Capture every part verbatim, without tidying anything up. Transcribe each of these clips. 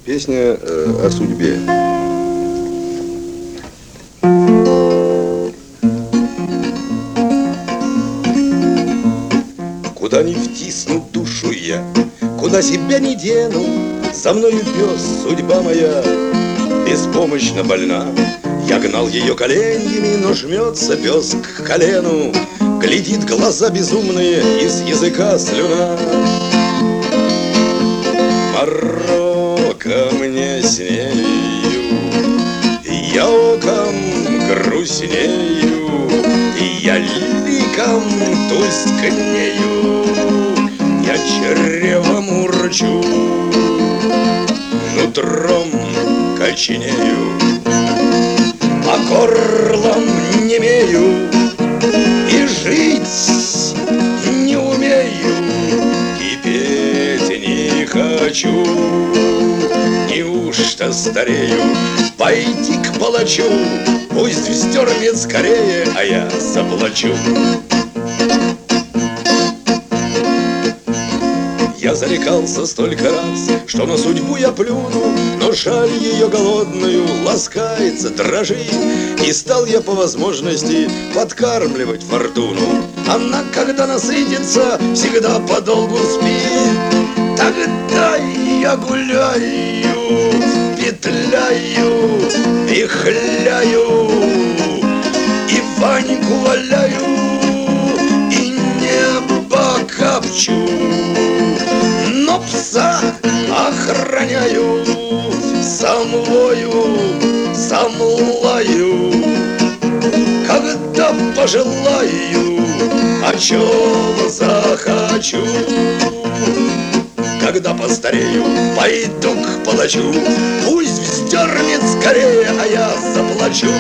Песня э, о судьбе. Куда не втиснут душу я, куда себя не дену, за мною пес, судьба моя, беспомощно больна. Я гнал ее коленями, но жмется пес к колену, глядит глаза безумные, из языка слюна. Морока мне с нею, я оком грустнею, я ликом тускнею, я чревом урчу, нутром коченею, а горлом немею, и жить не умею, и петь не хочу. Неужто старею? Пойти к палачу, пусть вздернет скорее, а я заплачу. Я зарекался столько раз, что на судьбу я плюну, но жаль ее голодную, ласкается, дрожит, и стал я по возможности подкармливать фортуну. Она, когда насытится, всегда подолгу спит. Тогда я гуляю, петляю, вихляю, и Ваньку валяю, и небо копчу. Но пса охраняю, сам вою, сам лаю, когда пожелаю, о чем захочу. Когда постарею, пойду к палачу, пусть вздернет скорее, а я заплачу.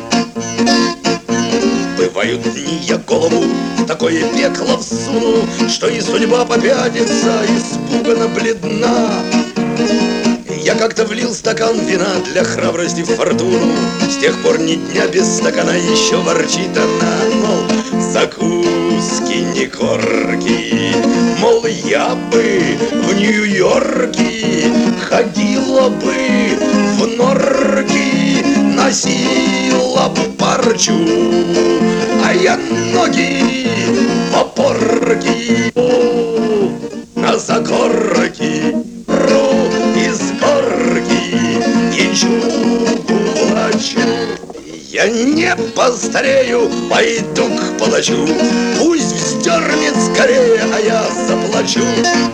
Бывают дни, я голову в такое пекло всуну, что и судьба попятится, испуганно бледна. Я как-то влил стакан вина для храбрости в фортуну, с тех пор ни дня без стакана еще ворчит она, мол, закуски не корки, мол, я бы в Нью-Йорке ходила бы в норки, носила парчу, а я ноги по порки на закорки из горки и чугулачу. Я не постарею, пойду к палачу, пусть вздернет скорее, а я заплачу.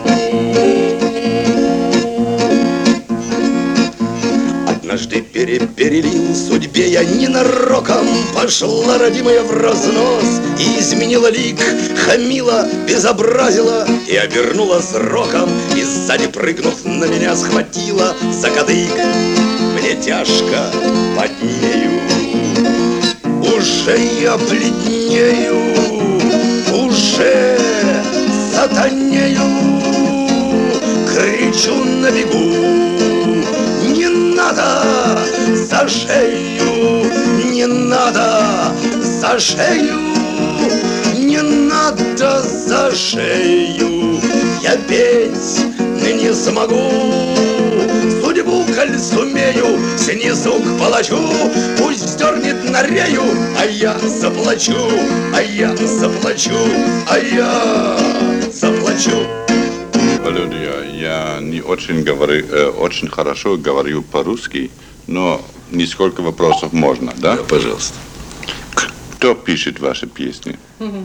Однажды переперелил судьбе я ненароком, пошла родимая в разнос и изменила лик, хамила, безобразила и обернула сроком, и сзади прыгнув на меня схватила за кадык. Мне тяжко под нею, уже я бледнею, уже сатанею, кричу на бегу: не надо за шею, не надо за шею, не надо за шею. Я петь не смогу, судьбу, коль сумею, снизу к палачу, пусть вздернет на рею, а я заплачу, а я заплачу, а я заплачу. Володя, я не очень, говорю, э, очень хорошо говорю по-русски, но несколько вопросов можно, да? Да, пожалуйста. Кто пишет ваши песни?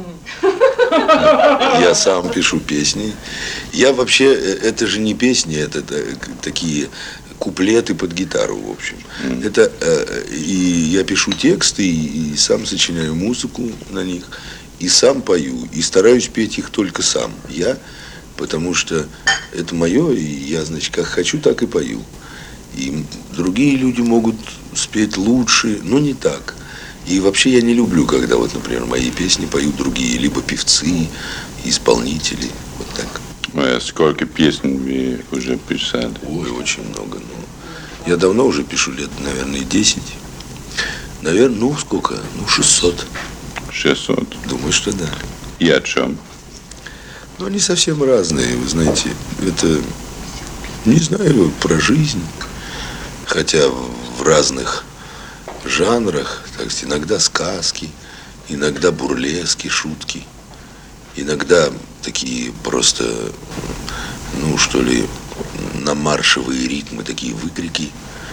Я сам пишу песни. Я вообще, это же не песни, это, это такие куплеты под гитару, в общем. Mm. Это, и я пишу тексты, и, и сам сочиняю музыку на них, и сам пою, и стараюсь петь их только сам. Я, потому что это мое, и я, значит, как хочу, так и пою. И другие люди могут спеть лучше, но не так. И вообще я не люблю, когда вот, например, мои песни поют другие, либо певцы, исполнители, вот так. А сколько песен вы уже писали? Ой, очень много. Ну, я давно уже пишу, лет, наверное, десять. Наверное, ну, сколько? Ну, шестьсот. шестьсот? Думаю, что да. И о чем? Ну, они совсем разные, вы знаете. Это, не знаю, про жизнь. хотя в разных жанрах, так сказать, иногда сказки, иногда бурлески, шутки, иногда такие просто, ну что ли, на маршевые ритмы, такие выкрики.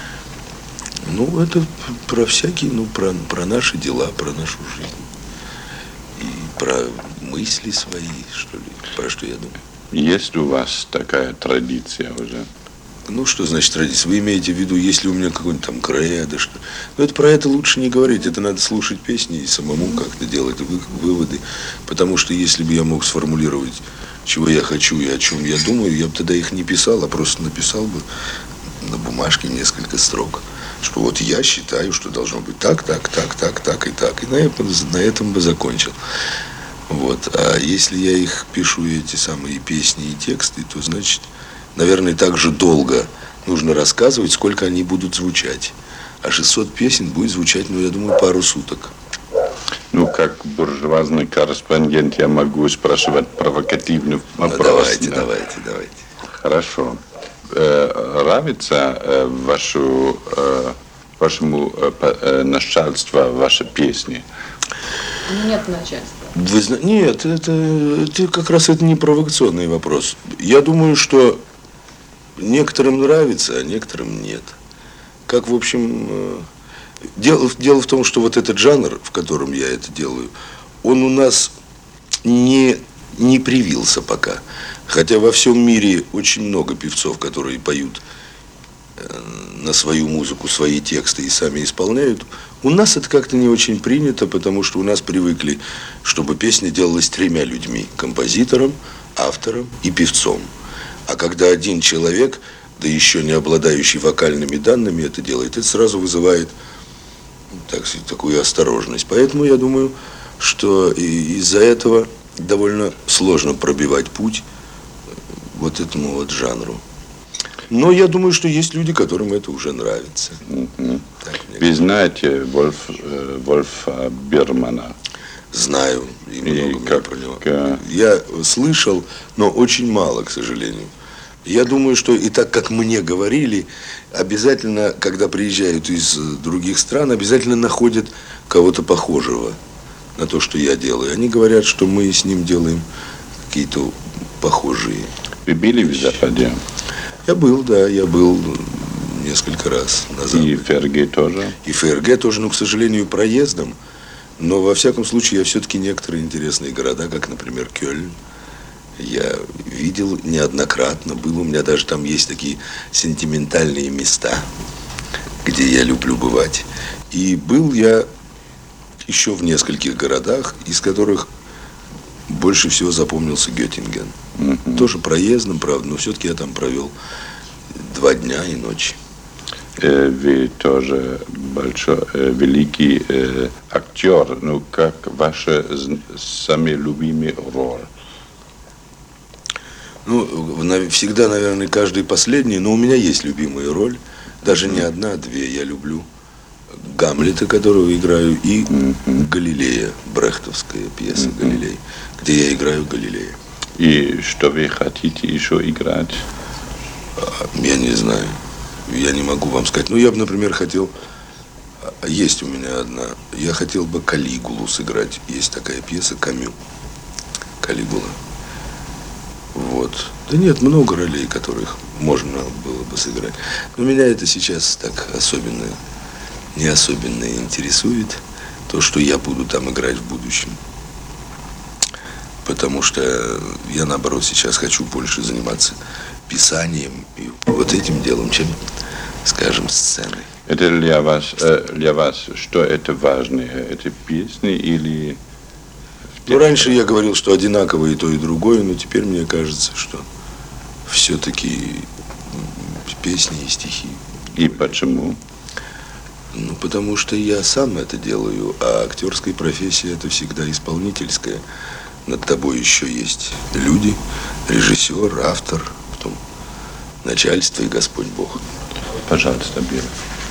Ну, это про всякие, ну, про, про наши дела, про нашу жизнь. И про мысли свои, что ли, про что я думаю. Есть у вас такая традиция уже? Ну, что значит традиция? Вы имеете в виду, если у меня какой-нибудь там кредо, что... Ну, это про это лучше не говорить. Это надо слушать песни и самому как-то делать вы, выводы. Потому что если бы я мог сформулировать, чего я хочу и о чем я думаю, я бы тогда их не писал, а просто написал бы на бумажке несколько строк. Что вот я считаю, что должно быть так, так, так, так, так и так. И на этом, на этом бы закончил. Вот. А если я их пишу, эти самые песни и тексты, то значит... Наверное, так же долго нужно рассказывать, сколько они будут звучать. А шестьсот песен будет звучать, ну, я думаю, пару суток. Ну, как буржуазный корреспондент, я могу спрашивать провокативный вопрос. Ну, давайте, да? давайте, давайте. Хорошо. Э, нравится э, вашу, э, вашему э, начальству ваши песни? Нет начальства. Вы знаете, нет, это, это как раз это не провокационный вопрос. Я думаю, что некоторым нравится, а некоторым нет. Как, в общем, дело, дело в том, что вот этот жанр, в котором я это делаю, он у нас не, не привился пока. Хотя во всем мире очень много певцов, которые поют на свою музыку свои тексты и сами исполняют. У нас это как-то не очень принято, потому что у нас привыкли, чтобы песня делалась тремя людьми: композитором, автором и певцом. А когда один человек, да еще не обладающий вокальными данными, это делает, это сразу вызывает, так сказать, такую осторожность. Поэтому я думаю, что из-за этого довольно сложно пробивать путь вот этому вот жанру. Но я думаю, что есть люди, которым это уже нравится. Mm-hmm. Так, Вы знаете Вольф, э, Вольфа Бирмана? Знаю, и много и как, про него. Как... Я слышал, но очень мало, к сожалению. Я думаю, что и так, как мне говорили, обязательно, когда приезжают из других стран, обязательно находят кого-то похожего на то, что я делаю. Они говорят, что мы с ним делаем какие-то похожие. Вы были в Западе? Я был, да, я был несколько раз назад. И ФРГ тоже? И ФРГ тоже, но, к сожалению, проездом. Но, во всяком случае, я все-таки некоторые интересные города, как, например, Кёльн, я видел неоднократно. Был у меня даже там есть такие сентиментальные места, где я люблю бывать. И был я еще в нескольких городах, из которых больше всего запомнился Геттинген. Mm-hmm. Тоже проездом, правда, но все-таки я там провел два дня и ночь. Вы тоже большой, великий актер. Ну, как ваша самая любимая роль? Ну, всегда, наверное, каждый последний, но у меня есть любимая роль. Даже mm-hmm. не одна, а две. Я люблю Гамлета, которого играю, и mm-hmm. Галилея, брехтовская пьеса mm-hmm. «Галилей», где я играю Галилея. И что вы хотите еще играть? Я не знаю. Я не могу вам сказать. Ну, я бы, например, хотел... Есть у меня одна. Я хотел бы Калигулу сыграть. Есть такая пьеса «Камю». Калигула. Вот. Да нет, много ролей, которых можно было бы сыграть. Но меня это сейчас так особенно, не особенно интересует. То, что я буду там играть в будущем. Потому что я, наоборот, сейчас хочу больше заниматься писанием и вот этим делом, чем, скажем, сценой. Это для вас, для вас что это важнее? Это песни или... Ну, раньше я говорил, что одинаково и то, и другое, но теперь мне кажется, что все-таки песни и стихи. И почему? Ну, потому что я сам это делаю, а актерская профессия – это всегда исполнительская. Над тобой еще есть люди, режиссер, автор, потом начальство и Господь Бог. Пожалуйста, Бира.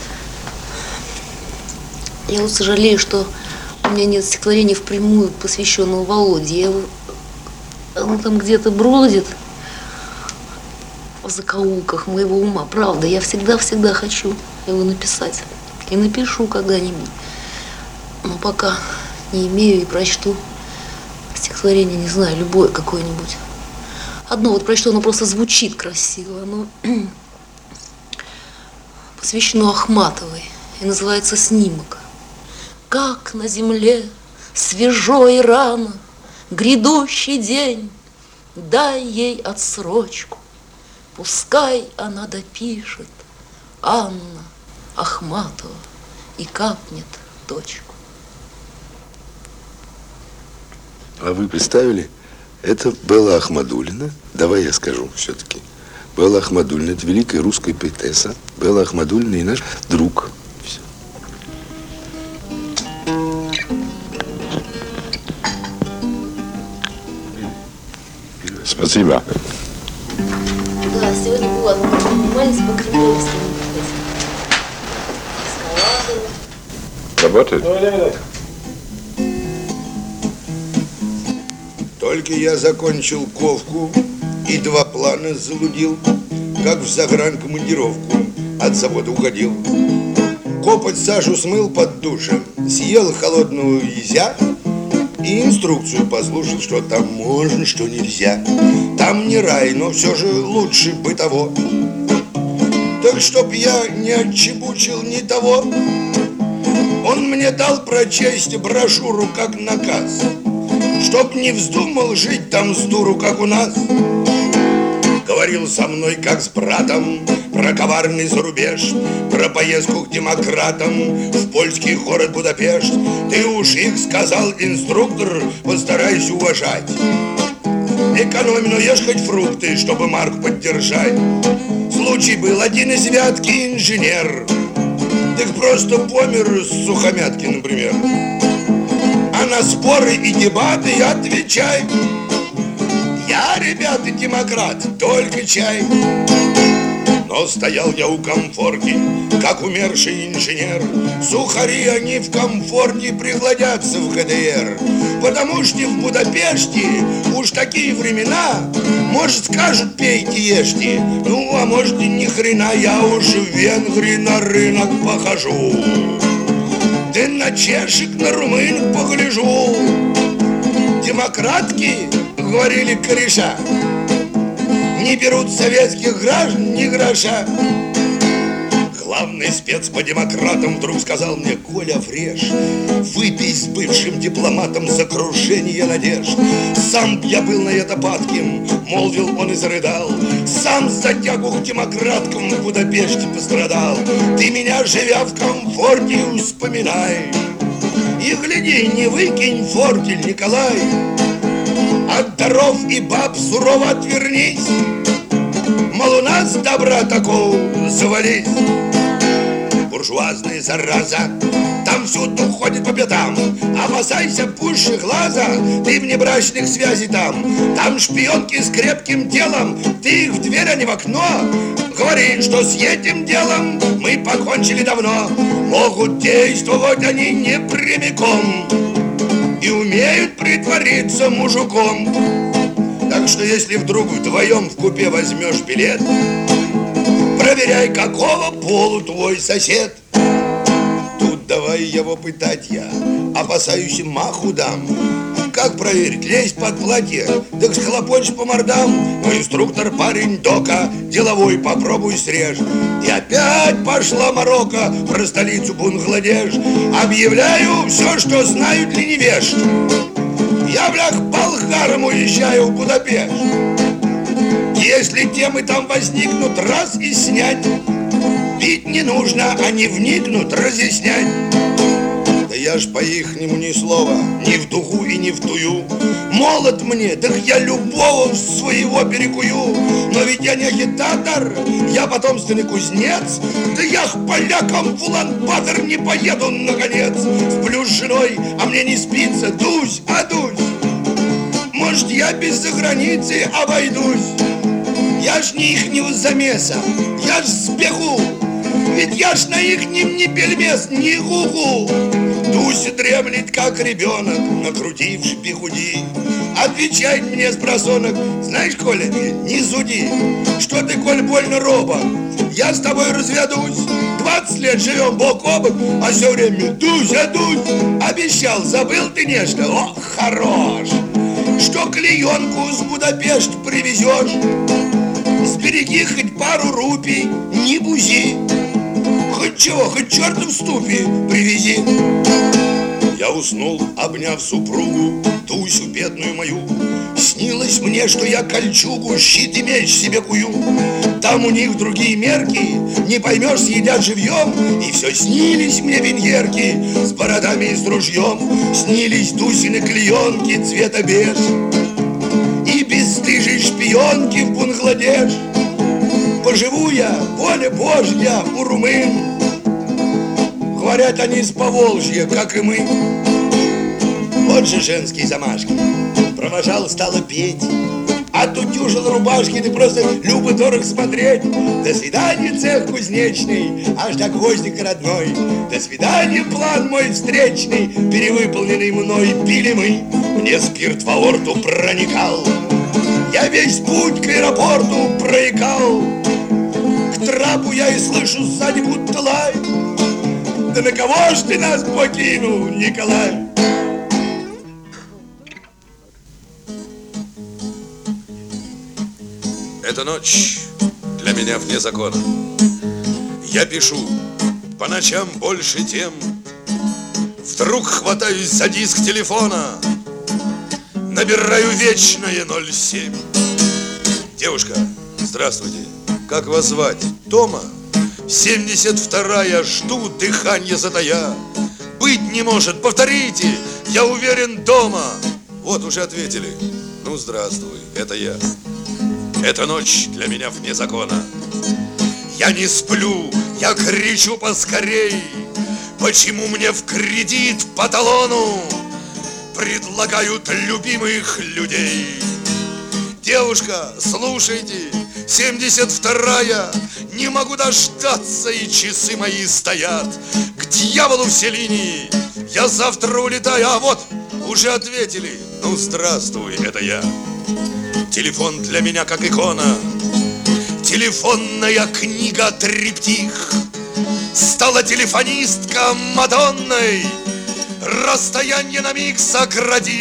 Я вот сожалею, что у меня нет стихотворения впрямую посвященного Володе. Я его, оно там где-то бродит в закоулках моего ума. Правда, я всегда-всегда хочу его написать. И напишу когда-нибудь. Но пока не имею и прочту стихотворение, не знаю, любое какое-нибудь. Одно вот прочту, оно просто звучит красиво. Оно посвящено Ахматовой и называется «Снимок». Как на земле свежо и рано грядущий день, дай ей отсрочку, пускай она допишет, Анна Ахматова, и капнет точку. А вы представили, это Белла Ахмадуллина. Давай я скажу все-таки. Белла Ахмадуллина, это великая русская поэтесса. Белла Ахмадуллина и наш друг. Все. Спасибо. Да, сегодня была занимались по Кремлевскому. Работает? Только я закончил ковку и два плана залудил, как в загранкомандировку от завода уходил. Копоть Сашу смыл под душем, съел холодную езя и инструкцию послушал, что там можно, что нельзя. Там не рай, но все же лучше бы того. Так чтоб я не отчебучил ни того, он мне дал прочесть брошюру как наказ, чтоб не вздумал жить там с дуру, как у нас. Говорил со мной, как с братом, про коварный зарубеж, про поездку к демократам в польский город Будапешт. Ты уж их, сказал инструктор, постарайся уважать. Экономи, но ешь хоть фрукты, чтобы марку поддержать. Случай был, один из Вятки инженер, так просто помер с сухомятки, например. А на споры и дебаты отвечай: я, ребята, демократ, только чай. Но стоял я у комфорки, как умерший инженер. Сухари они в комфорте пригодятся в ха дэ эр, потому что в Будапеште уж такие времена, может, скажут пейте, ешьте, ну, а может, и ни хрена, я уж в Венгрии на рынок похожу, да на чешек, на румынок погляжу. Демократки, говорили кореша, не берут советских граждан ни гроша. Главный спец по демократам вдруг сказал мне: Коля Фреш, выпей с бывшим дипломатом за крушение надежд. Сам б я был на это падким, молвил он и зарыдал. Сам за тягу к демократкам в Будапеште пострадал. Ты меня, живя в комфорте, вспоминай, и гляди, не выкинь фортель, Николай. От даров и баб сурово отвернись, мол, у нас добра такого завались. Буржуазная зараза там всюду ходит по пятам. Опасайся пуще глаза, ты внебрачных связей там. Там шпионки с крепким телом, ты их в дверь, а не в окно. Говори, что с этим делом мы покончили давно. Могут действовать они не прямиком и умеют притвориться мужиком. Так что если вдруг вдвоем в купе возьмешь билет, проверяй, какого полу твой сосед. Тут давай его пытать я, опасаюсь, маху дам. Как проверить? Лезь под платье, так схлопочешь по мордам. Но инструктор парень дока, деловой, попробуй срежь. И опять пошла морока про столицу Бангладеш. Объявляю все, что знают ли не вешт. Я, блях, болгаром уезжаю в Будапешт. Если темы там возникнут, раз и снять. Пить не нужно, они вникнут, разъяснять. Да я ж по-ихнему ни слова, ни в духу и ни в тую. Молод мне, так я любого своего перекую. Но ведь я не агитатор, я потомственный кузнец. Да я к полякам в Улан-Батор не поеду, наконец. Сплю с женой, а мне не спится, дусь, а дусь. Может, я без заграницы обойдусь. Я ж не ихнего замеса, я ж сбегу. Ведь Ведь я ж на ихнем ни пельмес, ни гугу. Дуся дремлет, как ребенок, накрутивший бигуди. Отвечает мне спросонок: знаешь, Коля, не зуди. Что ты, Коль, больно робок? Я с тобой разведусь. Двадцать лет живем бок о бок, а все время Дуся, Дусь. Обещал, забыл ты нечто? О, хорош! Что клеенку с Будапешта привезешь. Сбереги хоть пару рупий, не бузи. Хоть чего, хоть черта в ступе привези. Я уснул, обняв супругу, Дусю бедную мою. Снилось мне, что я кольчугу, щит и меч себе кую. Там у них другие мерки, не поймешь, съедят живьем. И все снились мне веньерки с бородами и с ружьем. Снились Дусины клеенки цвета беж и бесстыжие шпионки в Бангладеш. Поживу я, воля Божья, у румын. Говорят они с Поволжья, как и мы. Вот же женские замашки. Провожал, стала петь. Отутюжил рубашки, ты просто любо дорог смотреть. До свидания, цех кузнечный, аж до гвоздика родной. До свидания, план мой встречный, перевыполненный мной. Пили мы, мне спирт в аорту проникал. Я весь путь к аэропорту проекал. К трапу я и слышу сзади будто лай. Да на кого ж ты нас покинул, Николай? Эта ночь для меня вне закона. Я пишу по ночам больше тем. Вдруг хватаюсь за диск телефона, набираю вечное ноль семь. Девушка, здравствуйте, как вас звать? Тома? семьдесят вторая, жду, дыхание затая. Быть не может, повторите, я уверен, дома. Вот уже ответили. Ну, здравствуй, это я. Эта ночь для меня вне закона. Я не сплю, я кричу поскорей. Почему мне в кредит по талону предлагают любимых людей? Девушка, слушайте, семьдесят вторая, не могу дождаться, и часы мои стоят. К дьяволу все линии, я завтра улетаю. А вот, уже ответили. Ну, здравствуй, это я. Телефон для меня как икона, телефонная книга триптих. Стала телефонистка Мадонной, расстояние на миг сократив.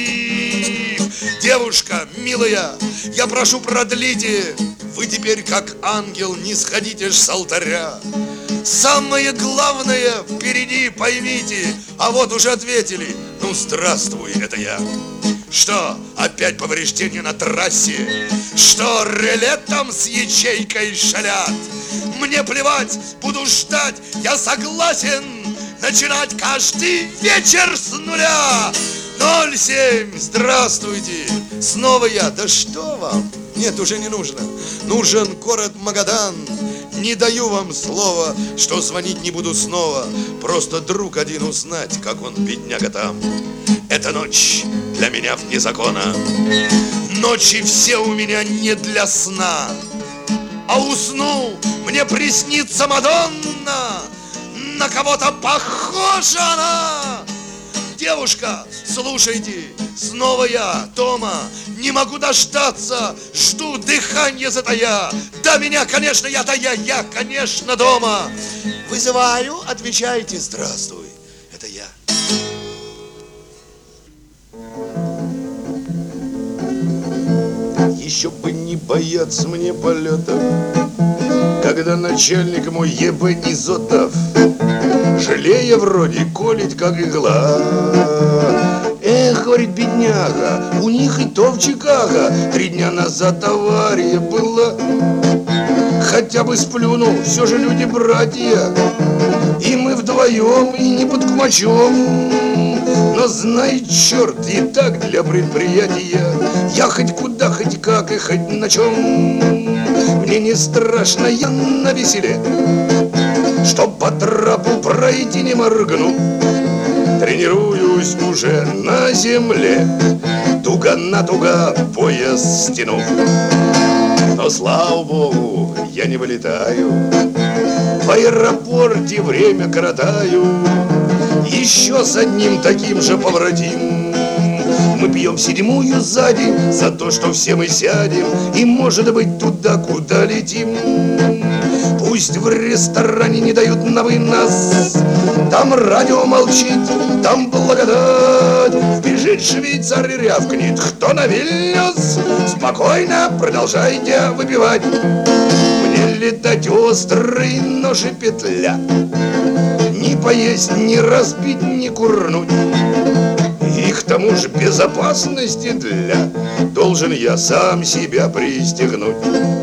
Девушка, милая, я прошу, продлите. Вы теперь как ангел, не сходите ж с алтаря. Самое главное впереди, поймите. А вот уже ответили. Ну, здравствуй, это я. Что, опять повреждения на трассе? Что, реле там с ячейкой шалят? Мне плевать, буду ждать, я согласен начинать каждый вечер с нуля. ноль семь, здравствуйте, снова я. Да что вам? Нет, уже не нужно. Нужен город Магадан. Не даю вам слова, что звонить не буду снова. Просто друг один узнать, как он, бедняга, там. Эта ночь для меня вне закона. Ночи все у меня не для сна. А усну, мне приснится Мадонна. На кого-то похожа она. Девушка, слушайте, снова я, Тома. Не могу дождаться, жду, дыхание затая. Да, меня, конечно, я-то я, я, конечно, дома. Вызываю, отвечайте, здравствуй, это я. Еще бы не бояться мне полетов, когда начальник мой еб Изотов, жалея вроде, колет как игла. Эх, говорит бедняга, у них и то в Чикаго три дня назад авария была. Хотя бы сплюнул, все же люди братья, и мы вдвоем, и не под кумачом. Но знай, черт, и так для предприятия я хоть куда, хоть как и хоть на чем. Мне не страшно, я на веселе, чтоб по трапу пройти не моргну. Тренируюсь уже на земле, туго на туго пояс стяну. Но, слава богу, я не вылетаю. Во аэропорте время коротаю. Еще с одним таким же побратим. Мы пьем седьмую сзади за то, что все мы сядем и, может быть, туда, куда летим. Пусть в ресторане не дают на вынос, там радио молчит, там благодать. Вбежит швейцар и рявкнет: кто на Вильнюс? Спокойно продолжайте выпивать. Мне летать острый нож и петля, ни поесть, ни разбить, ни курнуть. И к тому же безопасности для должен я сам себя пристегнуть.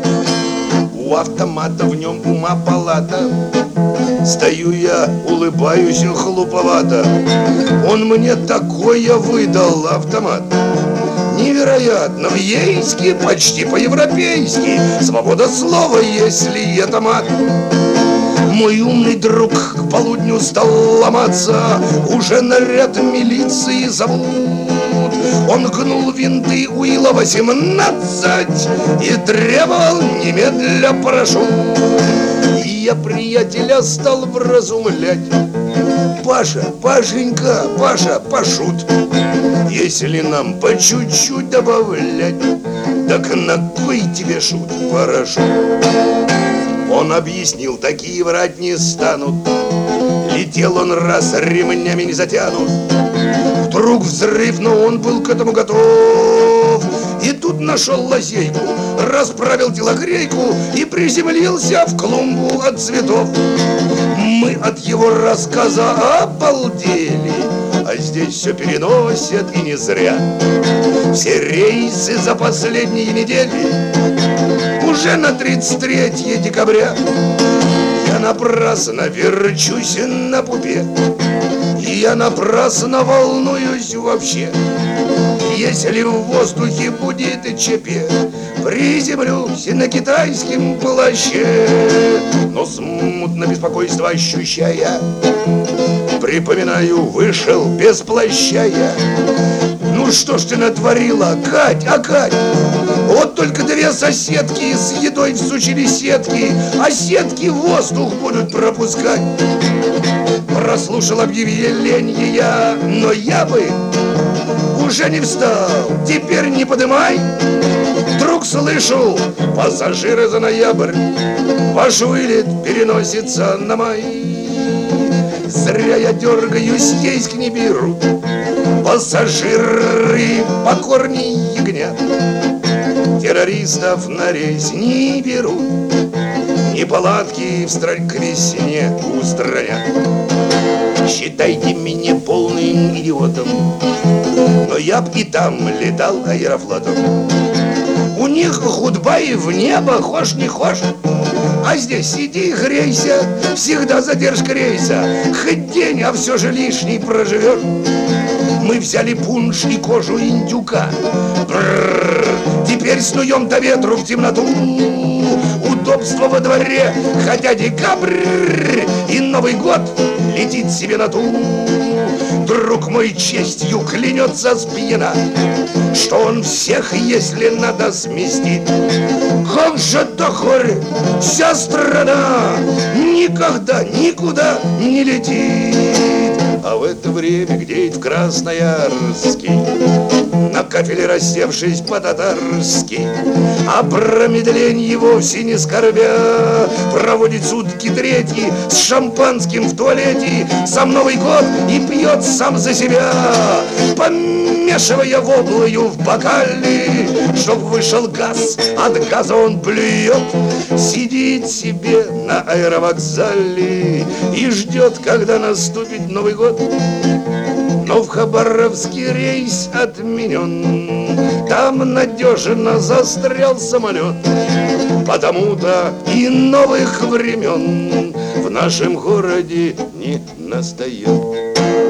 У автомата в нем ума палата. Стою я, улыбаюсь глуповато. Он мне такое выдал автомат. Невероятно, в ейске, почти по-европейски. Свобода слова, если это мат. Мой умный друг к полудню стал ломаться. Уже наряд милиции зовут. Он гнул винты Уилла восемнадцать и требовал немедля парашют. И я приятеля стал вразумлять: Паша, Пашенька, Паша, пошут. Если нам по чуть-чуть добавлять, так на кой тебе шут, парашют? Он объяснил, такие врать не станут. Летел он раз, ремнями не затянут. Вдруг взрыв, но он был к этому готов. И тут нашел лазейку, расправил телогрейку и приземлился в клумбу от цветов. Мы от его рассказа обалдели, а здесь все переносят и не зря. Все рейсы за последние недели уже на тридцать третье декабря. Я напрасно верчусь на пупе, и я напрасно волнуюсь вообще. Если в воздухе будет ЧП, приземлюсь на китайском плаще. Но смутно беспокойство ощущая, припоминаю, вышел без плаща я. Ну что ж ты натворила, Кать, а Кать? Вот только две соседки с едой всучили сетки, а сетки воздух будут пропускать. Прослушал объявление я, но я бы уже не встал, теперь не подымай. Вдруг слышу, пассажиры за ноябрь, ваш вылет переносится на май. Зря я дергаюсь, есть не берут пассажиры покорней ягнят. Террористов на рейс не берут, неполадки в стране к весне устранят. Считайте меня полным идиотом, но я б и там летал аэрофлотом. У них худба-и в небо, хошь не хошь, а здесь сиди и грейся, всегда задержка рейса. Хоть день, а все же лишний проживешь. Мы взяли пунш и кожу индюка. Бррр, теперь снуем до ветру в темноту. Удобство во дворе, хотя декабрь и Новый год летит себе на ту. Друг мой честью клянется спьяна, что он всех, если надо, сместит. Как же до горы вся страна никогда никуда не летит. А в это время где-то в Красноярске, на кафеле рассевшись по-татарски, о промедлении вовсе не скорбя, проводит сутки третьи с шампанским в туалете, сам Новый год и пьет сам за себя, помешивая воблою в бокале, чтоб вышел газ, от газа он плюет, сидит себе на аэровокзале и ждет, когда наступит Новый год. Но в Хабаровский рейс отменен, там надежно застрял самолет. Потому-то и новых времен в нашем городе не настает.